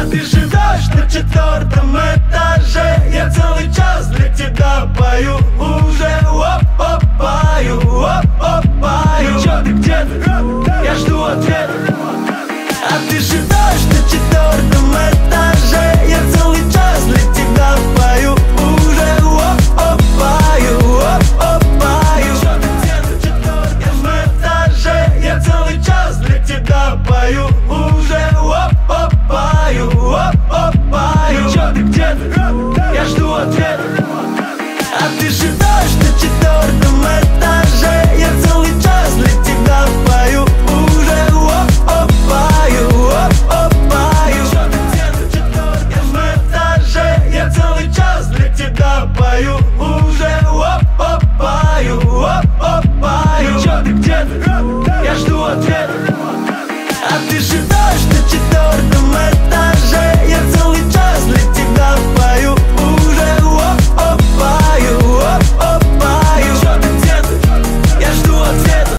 А ты живешь на 4-м этаже. Я целый час для тебя пою уже. Оп-оп-паю, оп-оп-паю. Чё ты, где ты? Я жду ответа. А ты живешь на 4-м